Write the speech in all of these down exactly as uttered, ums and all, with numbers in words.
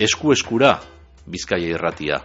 Esku-eskura, Bizkaia Irratia.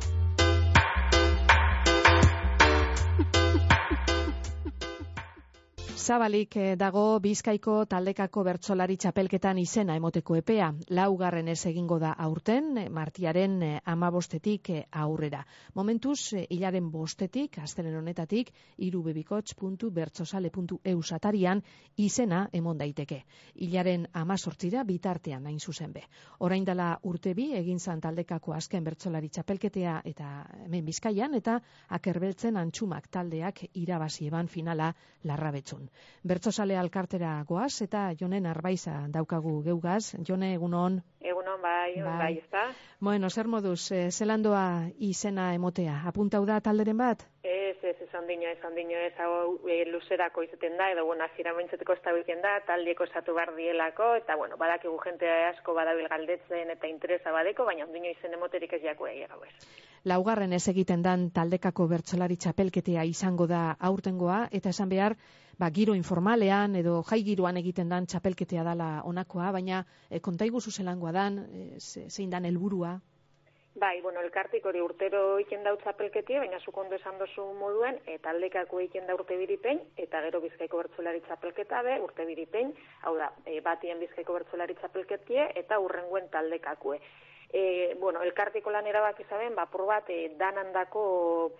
Zabalik dago Bizkaiko taldekako bertsolari txapelketan izena emoteko epea. Laugarren ez egingo da aurten, martiaren hamabostetik aurrera. Momentuz, hilaren bostetik, astelen honetatik, irubebikots puntu bertsosale puntu eu atarian izena emon daiteke. Hilaren hamazortzira bitartean hain zuzen be. Orain dela urte bi egin zan taldekako azken bertsolari txapelketea eta hemen Bizkaian, eta akerbeltzen antxumak taldeak irabazi eban finala Larrabetzun. Bertsozale alkartera goaz eta Jonen Arbaiza daukagu geugaz. Jone, egunon? Egunon, bai, bai, bai ezta? Bueno, zer moduz, eh, zelandoa izena emotea? Apuntau da talderen bat? Ez, ez, esan dino, esan dino, ez, hau e, luzerako izaten da, edo, bueno, azira mointzeteko ez da biltzen da, taldieko esatu bar dielako, eta, bueno, badakigu jente asko badabil galdetzen eta interesa badeko, baina ondino izen emoterik ez jako egi gau ez. Laugarren ez egiten dan taldekako bertsolari txapelketea izango da aurtengoa, eta esan behar, ba, giro informalean edo jai giroan egiten dan txapelketea dala onakoa, baina e, kontaigu zuzelangoa dan, e, zein dan helburua? Bai, bueno, elkartik hori urtero iken dau txapelketia, baina zuk ondo esan dozu moduen, e, taldekako iken da urte biripein, eta gero Bizkaiko bertsolari txapelketa be, urte biripein, hau da, e, batien Bizkaiko bertsolari txapelketie, eta urrenguen taldekakue. E, bueno, elkartiko lan erabak izaben, ba, por bat, e, danandako,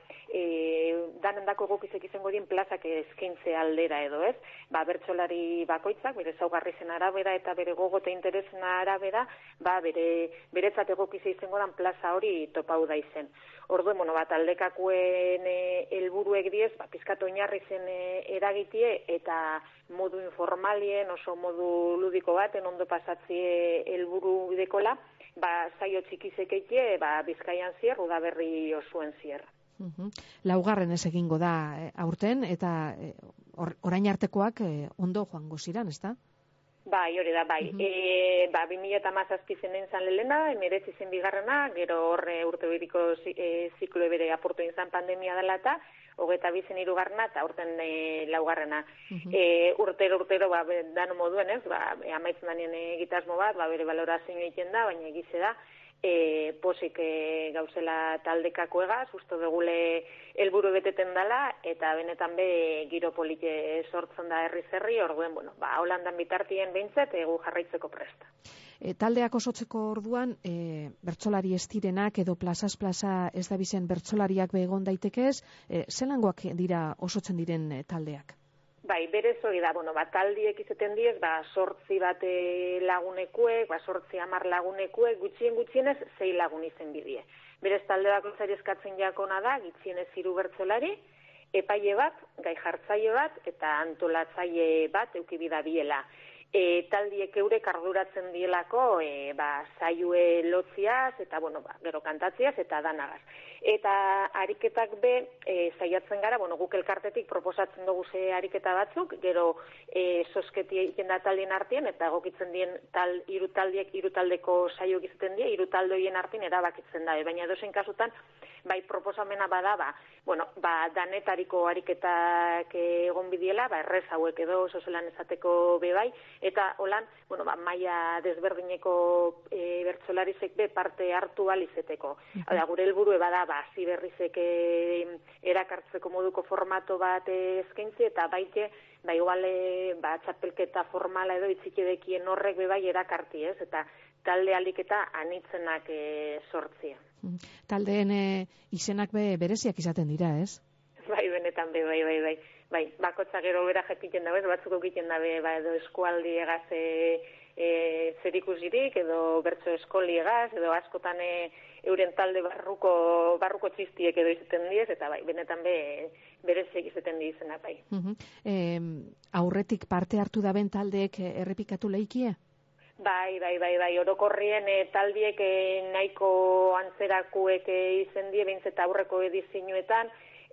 e, danandako egokizek izango dien plazak eskaintze aldera edo, ez? Ba, bertsolari bakoitzak, bere zaugarrizen arabera eta bere gogote interesen arabera, ba, bere, beretzat egokize izango dan plaza hori topau da izen. Orduen, bueno, bat, aldekakuen helburuek diez, ba, pizkat oinarri zen e, eragitie, eta modu informalien, oso modu ludiko baten ondo pasatzie helburu dekola, ba, zaio txikizekeitie, ba, Bizkaian zier, udaberri osuen zier. Uh-huh. Laugarren ez egingo da e, aurten, eta e, or, orain artekoak e, ondo joango ziran, ez da? Bai, hori da, bai. Uh-huh. E, ba, bi mila hamazazpi zen zan lehena, emeretzi zen bigarrena, gero horre urte biriko e, ziklo ebere aportu izan pandemia dela eta, hogeta bizen irugarrena eta urten e, laugarrena. Uh-huh. E, urtero, urtero, ba, dano moduen ez, ba, amaitzen danien egitasmo bat, ba, bere valorazio egiten da, baina egize da, e, posik e, gauzela taldekako egaz, usto degule helburu beteten dala, eta benetan be giro polite sortzen da herri zerri, orduen, bueno, ba, holandan bitartien behintzet, egu jarraitzeko presta. E, taldeak osotzeko orduan, e, bertsolari ez direnak edo plazaz plaza ez da bizen bertsolariak begon daitekez, e, zelangoak dira osotzen diren e, taldeak? Bai, berez hori da, bueno, ba, taldiek izaten diez, ba, sortzi bate lagunekuek, ba, sortzi hamar lagunekuek, gutxien gutxienez, zei lagun izen bidie. Berez talde bakoitzari eskatzen jakona da, gutxienez hiru bertsolari, epaile bat, gai jartzaile bat, eta antolatzaile bat eukibida biela. E, taldiek eurek arduratzen dielako e, ba, zaiue lotziaz, eta bueno, ba, gero kantatziaz, eta danagaz. Eta ariketak be, e, zaiatzen gara, bueno, guk elkartetik proposatzen dugu ze ariketa batzuk, gero e, sosketi egiten da taldien artean, eta egokitzen dien tal, iru taldiek, iru taldeko saioak izaten die, iru taldoien artean erabakitzen da, baina edozein kasutan, bai proposamena bada, ba, bueno, ba, danetariko ariketak egon bidiela, ba, errez hauek edo oso zelan esateko be bai, eta holan, bueno, ba, maila desberdineko e, bertsolarizek be parte hartu alizeteko. Uh-huh. Da, gure helburu bada, ba, ziberrizek e, erakartzeko moduko formato bat eskaintzi, eta baite, ba, igual, e, ba, txapelketa formala edo itzikidekien horrek be bai erakarti, ez? Eta talde aliketa anitzenak e, sortzia. Uh-huh. Taldeen e, izenak be bereziak izaten dira, ez? Bai, benetan be, bai, bai, bai. Bai, bakotza gero bera jakiten dabe, batzuk egiten dabe, ba, edo eskualdi egaz e, e, zerikusirik, edo bertso eskoli egaz, edo askotan e, euren talde barruko, barruko txistiek edo izaten diez, eta bai, benetan be, bereziek izaten dizena, bai. Uh-huh. e, aurretik parte hartu daben taldeek errepikatu leikie? Bai, bai, bai, bai, orokorrien e, taldiek e, nahiko antzerakuek e, izen die, behintzeta aurreko edizinuetan,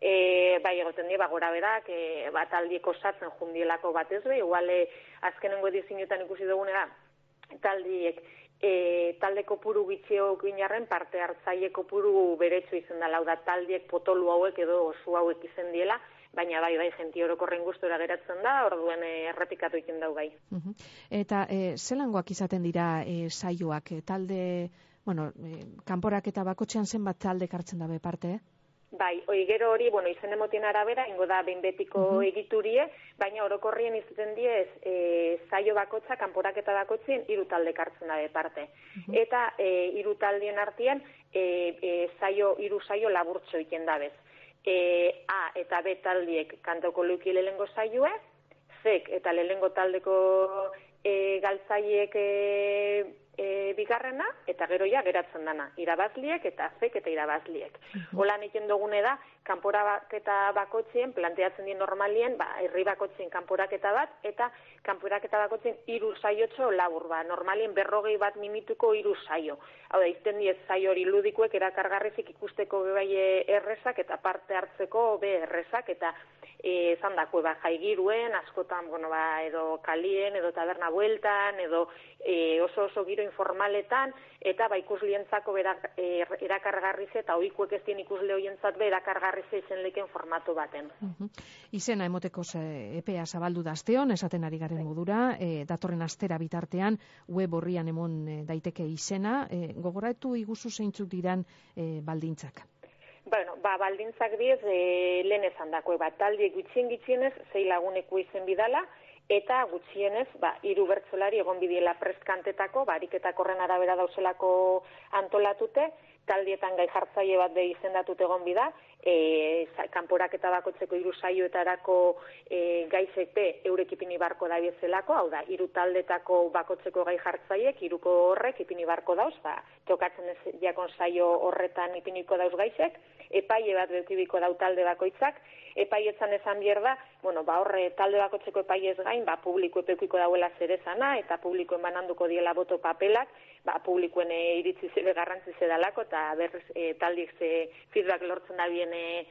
E, bai, egoten die, ba, gora berak, e, bat aldiek osatzen jundielako batez be, igual e, azkenengo edizinuetan ikusi dugunera, taldiek, e, talde kopuru gitxeo ginarren parte hartzaile kopuru beretsu izen da, lau da taldiek potolu hauek edo osu hauek izen diela, baina bai, bai, jenti orokorren gustura geratzen da, orduen e, errepikatu egiten dau bai. Uh-huh. Eta e, zelangoak izaten dira e, saioak, e, talde bueno, e, kanporaketa bakotxean zenbat taldek hartzen dabe parte, eh? Bai, oi gero hori, bueno, izen emotien arabera, ingo da behin betiko uh -huh. egiturie, baina orokorrien izaten diez, e, zaio bakotza, kanporaketa bakotzien, hiru taldek hartzen dabe parte. Uh -huh. Eta e, hiru taldien artean, e, e, zaio, hiru zaio laburtxo iten dabez. E, A eta B taldiek kantoko luki lehengo zaioe, Zek eta lehengo taldeko e, galtzaiek e, e, bigarrena, eta gero ja geratzen dana, irabazliek eta Zek eta irabazliek. Uh-huh. Holan egiten dugune da, kanporaketa bakotzien, planteatzen dien normalien, ba, herri bakotzien kanporaketa bat, eta kanporaketa bakotzien hiru saiotxo labur, ba, normalien berrogei bat minutuko hiru saio. Hau da, izten diez saio hori ludikoek erakargarrizik ikusteko bebai errezak, eta parte hartzeko be errezak, eta e, zandako, ba, jaigiruen, askotan, bueno, ba, edo kalien, edo taberna bueltan, edo e, oso oso giro informaletan, eta ba, ikuslientzako berak, e, erakargarriz eta oikuek ez dien ikusle hoientzat be erakargarriz izen leken formatu baten. Uh-huh. Izena emoteko epea zabaldu da asteon, esaten ari garen modura, e, datorren astera bitartean web horrian emon e, daiteke izena, e, gogoratu iguzu zeintzuk diran e, baldintzak. Bueno, ba, baldintzak diez, e, lehen esan dako, ba, taldiek gutxien gitxienez, zei laguneko izen bidala, eta gutxienez, ba, hiru bertsolari egon bidiela prestkantetako, ba, ariketak horren arabera dauzelako antolatute, taldietan gai jartzaile bat be izendatut egon bida, e, kanporaketa bakotzeko hiru saioetarako e, gaizek be eurek ipini barko da biezelako, hau da, hiru taldetako bakotzeko gai jartzaiek, hiruko horrek ipini barko dauz, ba, tokatzen ez jakon saio horretan ipiniko dauz gaizek, epaile bat beukibiko dau talde bakoitzak, epaietzan esan bier da, bueno, ba, horre talde bakotzeko epaiez gain, ba, publiko epeukiko dauela zerezana, eta publiko emananduko diela boto papelak, ba, publikoen e, iritzi zebe garrantzi zedalako, eta berriz e, taldiek ze feedback lortzen da bien e,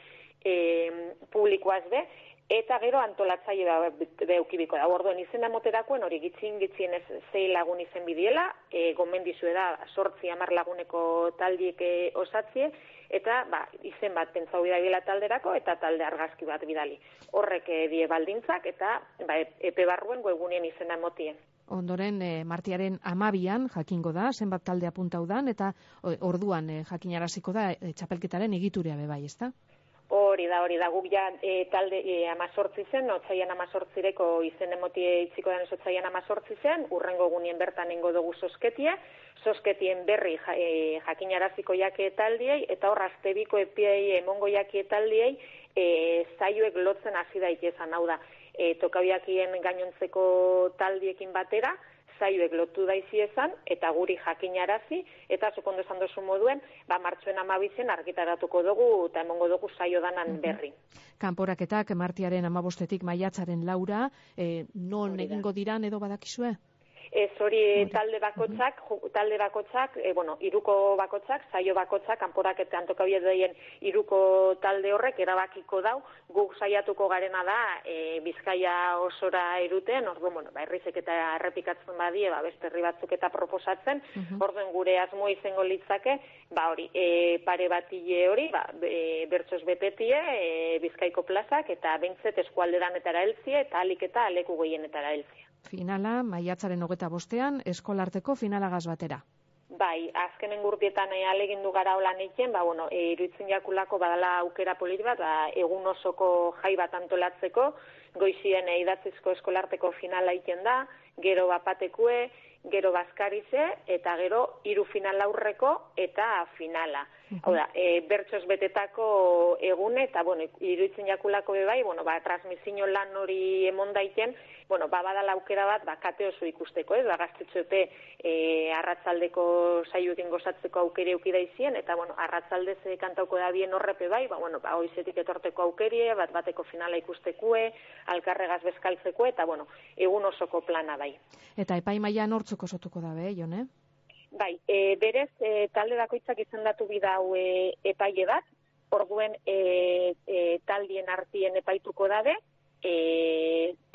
e, publikoaz be, eta gero antolatzaile ba, beukibiko da. Orduan izena moterakoen hori gitzin gitzien ez zei lagun izen bidiela, e, gomendizue da sortzi hamar laguneko taldiek e, osatzie, eta ba, izen bat pentsau bidabila talderako eta talde argazki bat bidali. Horrek e, die baldintzak eta ba, epe barruen webgunien izena emotien. Ondoren, e, martiaren amabian jakingo da, zenbat talde apuntau dan, eta o, orduan e, jakinaraziko da e, txapelketaren egiturea bebai, ezta? Hori da, hori da, guk ja e, talde e, amazortzi zen, otzaian amazortzireko izen emotie itziko den otzaian amazortzi zen, urrengo gunien bertan ingo dugu sosketia, sosketien berri ja, e, jakinaraziko jake taldiei, eta hor aztebiko epiei emongo jake taldiei, e, zaioek lotzen hasi daitezan, hau da, e, tokabiakien gainontzeko taldiekin batera, zaioek lotu daizi ezan, eta guri jakinarazi, eta zukondo esan dozu moduen, ba, martxoen amabizen argitaratuko dugu, eta emongo dugu zaio danan berri. Kanporaketak martiaren amabostetik maiatzaren laura, e, non egingo diran edo badakizue? Ez hori talde bakotzak, talde bakotzak, e, bueno, iruko bakotzak, zaio bakotzak, kanporaketan tokabiet daien iruko talde horrek erabakiko dau, guk saiatuko garena da e, Bizkaia osora eruten, orduan, bueno, ba, herrizek eta errepikatzen badie, ba, beste herri batzuk eta proposatzen, uh-huh. Orduan gure asmo izango litzake, ba, hori, e, pare batile hori, ba, e, bertsoz betetie, e, Bizkaiko plazak, eta bintzet eskualderan etara heltzie, eta alik eta aleku gehienetara heltzie. Finala, maiatzaren hogeta bostean, eskolarteko finalagaz batera. Bai, azkenen gurtietan e, alegindu gara holan eiken, ba, bueno, e, iruditzen jakulako badala aukera polit bat, ba, egun osoko jai bat antolatzeko, goizien e, idatzizko eskolarteko finala eiken da, gero bapatekue, gero bazkarize, eta gero hiru final aurreko eta finala. Uh-huh. Hau da, e, bertsoz betetako egune, eta, bueno, iruditzen jakulako bebai, bueno, ba, transmisio lan hori emon daiken, bueno, ba, badala aukera bat, ba, kate oso ikusteko, ez, ba, gaztetxoepe e, arratzaldeko saioekin gozatzeko aukere eukidaizien, eta, bueno, arratzaldez kantauko da bien horrepe bai, ba, bueno, ba, oizetik etorteko aukerie, bat bateko finala ikustekue, alkarregaz bezkaltzeko, eta, bueno, egun osoko plana bai. Eta epaimaian hortzuk osotuko dabe, Jone? Bai, e, berez, e, talde bakoitzak izendatu bidau e, epaile bat, orduen e, e, taldien artien epaituko dabe, e, tokatzen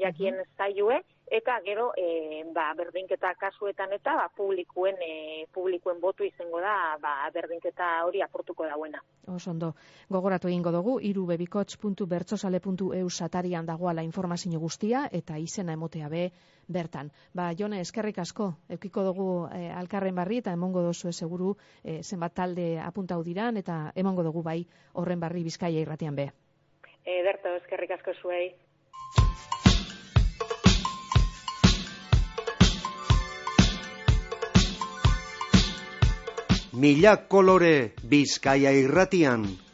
jakien zailue, eta gero e, ba, berdinketa kasuetan eta ba, publikuen, e, publikuen botu izango da ba, berdinketa hori aportuko dauena. Oso ondo, gogoratu egingo dugu, hiru bebikots puntu bertsozale puntu e u satarian dagoala informazio guztia, eta izena emotea be bertan. Ba, Jone, eskerrik asko, eukiko dugu e, alkarren barri, eta emongo dozu seguru e, zenbat talde apuntau diran, eta emongo dugu bai horren barri Bizkaia irratian be. Ederto, eskerrik asko zuei. Mila kolore Bizkaia irratian.